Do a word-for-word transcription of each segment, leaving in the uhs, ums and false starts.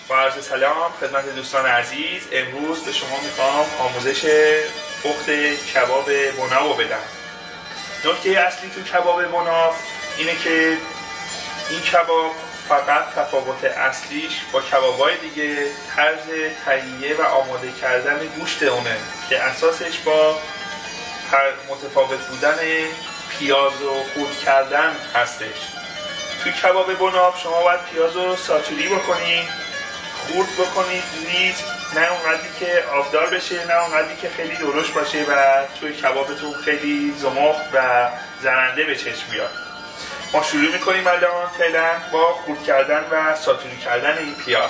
با عرض سلام خدمت دوستان عزیز. امروز به شما میخوام آموزش پخت کباب بناب بدم. نکته اصلی تو کباب بناب اینه که این کباب فقط تفاوت اصلیش با کبابای دیگه طرز تهیه و آماده کردن گوشت اونه که اساسش با متفاوت بودن پیاز و خرد کردن هستش. توی کباب بناب شما باید پیاز رو ساتوری بکنید، خرد بکنید ریز، نه اونقدری که آبدار بشه نه اونقدری که خیلی درشت باشه و توی کبابتون خیلی زمخت و زننده به چشم بیاد. ما شروع میکنیم الان فعلا با خرد کردن و ساتوری کردن این پیاز.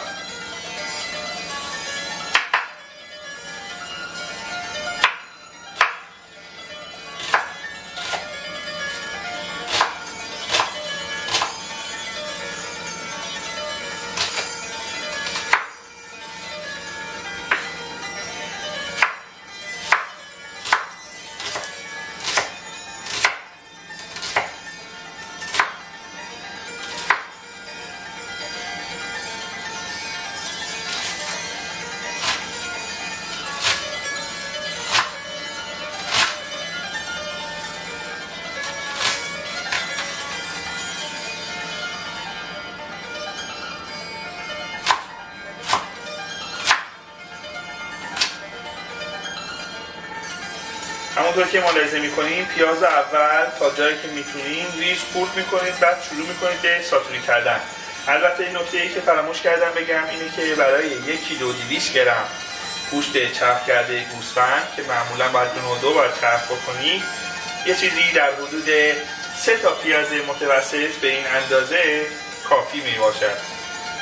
همونطور که ملاحظه میکنیم پیاز اول تا جایی که میتونیم ریز خرد میکنید، بعد شروع میکنید به ساتوری کردن. البته این نکته ای که فراموش کردم بگم اینه که برای یک کیلو دویست گرم گوشت چرخ کرده گوسفند که معمولا باید دو و دو بار چرخ بکنید، یه چیزی در حدود سه تا پیاز متوسط به این اندازه کافی میباشد.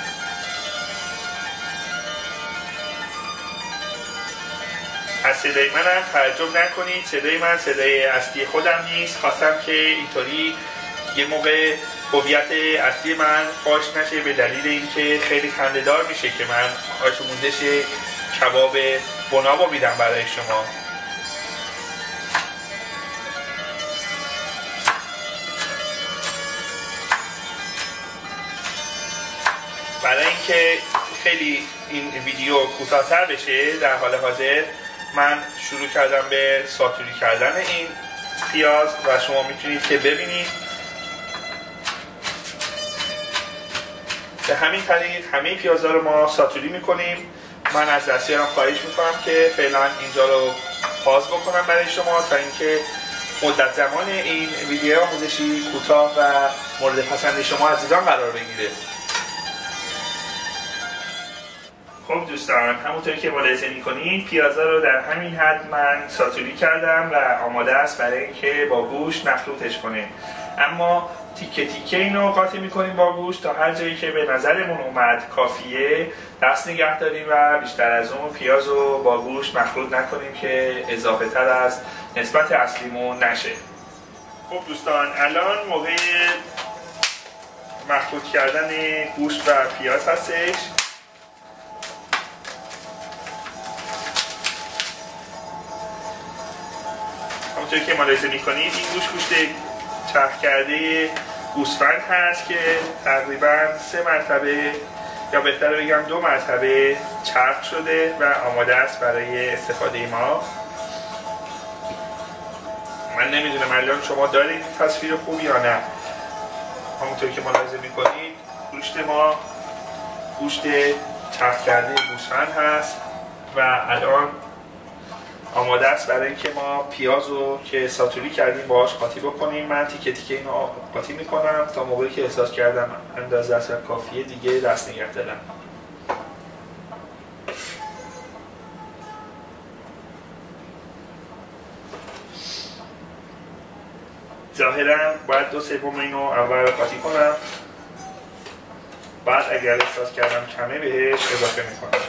از صدای من هم تعجب نکنید، صدای من صدای اصلی خودم نیست. خواستم که اینطوری یه موقع هویت اصلی من فاش نشه به دلیل اینکه خیلی خنده‌دار میشه که من آموزش کباب بناب میدم برای شما. برای اینکه خیلی این ویدیو کوتاه‌تر بشه در حال حاضر من شروع کردم به ساتوری کردن این پیاز و شما میتونید که ببینید به همین طریق همه پیازها رو ما ساتوری میکنیم. من از دستیارم خواهش میکنم که فعلا اینجا رو پاز بکنم برای شما تا اینکه مدت زمان این ویدیو آموزشی کوتاه و مورد پسند شما عزیزان قرار بگیره. خب دوستان، همونطور که ملاحظه میکنید پیازا رو در همین حد من ساتوری کردم و آماده است برای اینکه با گوشت مخلوطش کنه. اما تیکه تیکه اینو قاطی میکنیم با گوشت تا هر جایی که به نظرمون اومد کافیه دست نگه داریم و بیشتر از اون پیاز رو با گوشت مخلوط نکنیم که اضافه تر از نسبت اصلیمون نشه. خب دوستان، الان موقع مخلوط کردن گوشت و پیاز هستش. همونطور که ملاحظه میکنید این گوشت گوشت چرخ کرده گوسفند هست که تقریبا سه مرتبه یا بهتر بگم دو مرتبه چرخ شده و آماده است برای استفاده ما. من نمیدونم الان شما دارید تصویر خوب یا نه. همونطور که ملاحظه میکنید گوشت ما گوشت چرخ کرده گوسفند هست و الان آماده است برای اینکه ما پیاز رو که ساتوری کردیم باهاش قاطی بکنیم. من تیکه تیکه اینو قاطی میکنم تا موقعی که احساس کردم اندازه اصلا کافیه دیگه دست نگه دارم. ظاهرا باید دو سوم اینو اول قاطی کنم، بعد اگر احساس کردم کمه بهش اضافه میکنم.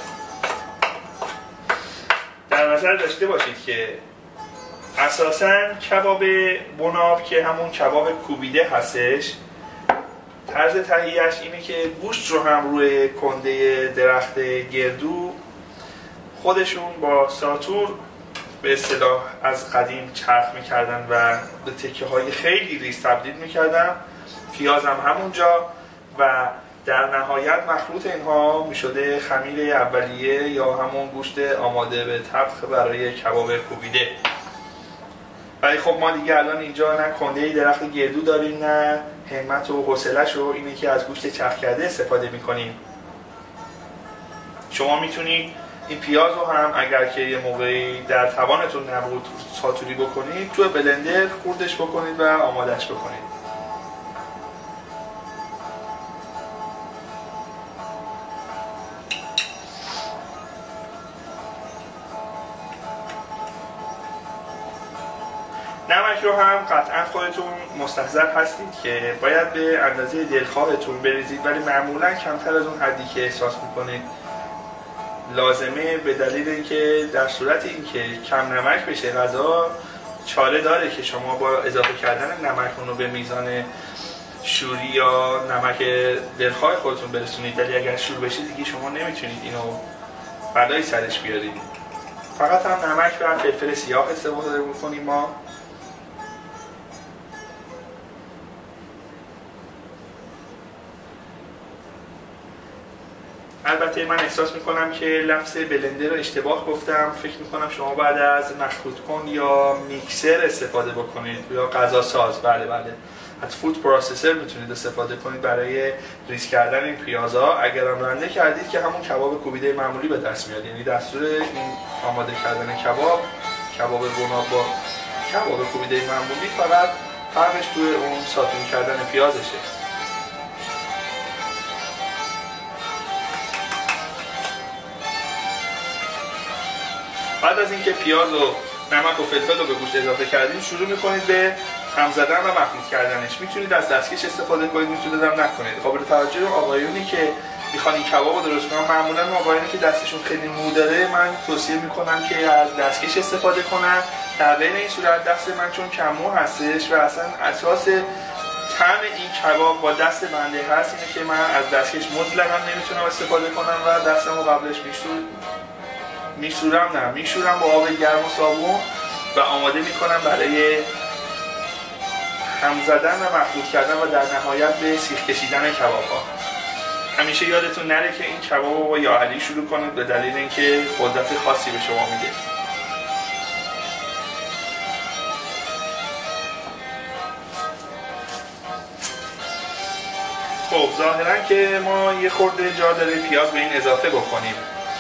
در نظر داشته باشید که اساساً کباب بناب که همون کباب کوبیده هستش، طرز تهیه‌اش اینه که گوشت رو هم روی کنده درخت گردو خودشون با ساتور به اصطلاح از قدیم چرخ میکردن و به تکه های خیلی ریز تبدیل میکردن. پیاز هم همونجا و در نهایت مخلوط اینها میشده خمیر اولیه یا همون گوشت آماده به طبخ برای کباب کوبیده. ولی خب ما دیگه الان اینجا نه کنده درخت گردو داریم، نه همت و حوصله‌ش رو اینه که از گوشت چرخ کرده استفاده میکنیم. شما میتونید این پیاز رو هم اگر که یه موقعی در توانتون نبود ساتوری بکنید، تو بلندر خوردش بکنید و آمادش بکنید. نمک رو هم قطعا خودتون مستحضر هستید که باید به اندازه دلخواهتون بریزید، ولی معمولا کمتر از اون حدی که احساس میکنید لازمه، به دلیل اینکه در صورت اینکه کم نمک بشه غذا، چاره داره که شما با اضافه کردن نمک رو به میزان شوری یا نمک دلخواه خودتون برسونید، ولی اگر شور بشه دیگه شما نمیتونید اینو بلای سرش بیارید. فقط هم نمک و فلفل سیاه استفاده میکنیم ما. البته من احساس میکنم که لفظ بلندر رو اشتباه گفتم. فکر میکنم شما بعد از مخلوط کن یا میکسر استفاده بکنید یا غذا ساز. بله بله از فود پروسسور میتونید استفاده کنید برای ریز کردن این پیازا. اگرم رنده کردید که همون کباب کوبیده معمولی به دست میاد، یعنی دستور این آماده کردن کباب کباب بنا با کباب کوبیده معمولی، فقط فرقش توی اون ساتون کردن پیازشه. بعد از اینکه پیاز و نمک و فلفل رو به گوشت اضافه کردین، شروع میکنید به هم زدن و مخلوط کردنش. میتونید از دستکش استفاده کنید، میتونید هم نکنید. قابل توجه آقایونی که میخوان این کباب رو درست کنن، معمولا آقایونی که دستشون خیلی مو داره، من توصیه میکنم که از دستکش استفاده کنن. در غیر این صورت دست من چون کم مو هستش و اصلا اساس طعم این کباب با دست بنده هست، اینه که من از دستکش مطلقا نمیتونم استفاده کنم و دستمو قبلش میشور میشورم نه میشورم با آب گرم و صابون و آماده میکنم برای هم زدن و مخلوط کردن و در نهایت به سیخ کشیدن کباب ها. همیشه یادتون نره که این کباب رو با یا علی شروع کنید، به دلیل اینکه قدرت خاصی به شما میده. خب ظاهرا که ما یه خورده جا داره پیاز به این اضافه بکنیم.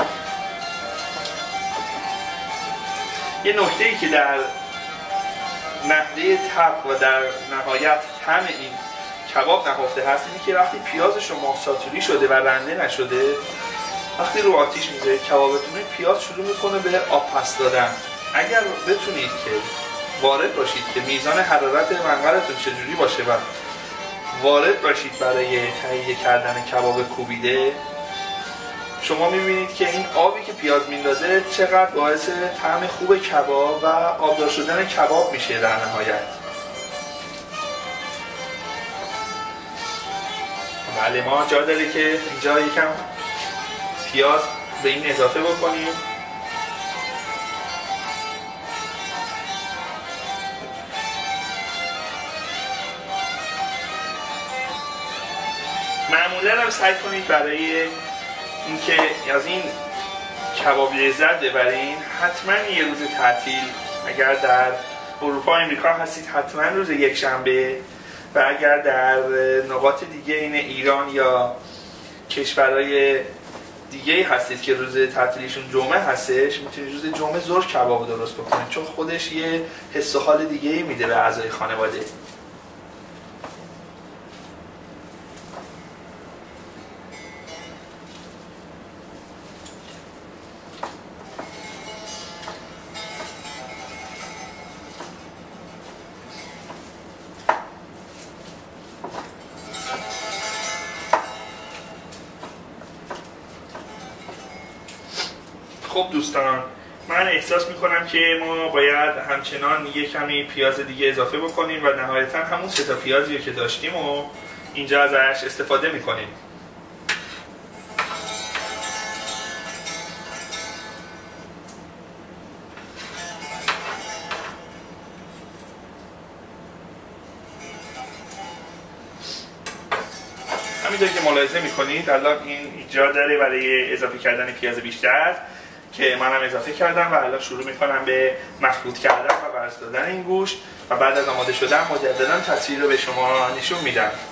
یه نکته ای که در نحوه طبخ و در نهایت طعم این کباب نهفته هست اینه که وقتی پیاز شما ساتوری شده و رنده نشده، وقتی رو آتیش میذارید کبابتون، پیاز شروع میکنه به آب پس دادن. اگر بتونید که وارد باشید که میزان حرارت منقلتون چجوری باشه و وارد باشید برای تهیه کردن کباب کوبیده، شما میبینید که این آبی که پیاز میندازه چقدر باعث طعم خوب کباب و آبدار شدن کباب میشه در نهایت. بله ما جا داره که اینجا یکم پیاز به این اضافه بکنیم. معمولا هم سعی کنید برای اینکه از این کباب لذت ببرین حتما یه روز تعطیل، اگر در اروپا امریکا هستید حتما روز یک شنبه، و اگر در نقاط دیگه این ایران یا کشورهای دیگه هستید که روز تعطیلیشون جمعه هستش، میتونید روز جمعه ظهر کباب درست بکنید، چون خودش یه حس و حال دیگه میده به اعضای خانواده. خب دوستان، من احساس میکنم که ما باید همچنان یه کمی پیاز دیگه اضافه بکنیم و نهایتا همون سه تا پیازی که داشتیم و اینجا ازش استفاده میکنیم. همونطور که ملاحظه میکنید الان این جا داره برای اضافه کردن پیاز بیشتر که منم اضافه کردم و الان شروع میکنم به مخلوط کردن و ورز دادن این گوشت و بعد از آماده شدن مجددا تصویر رو به شما نشون میدم.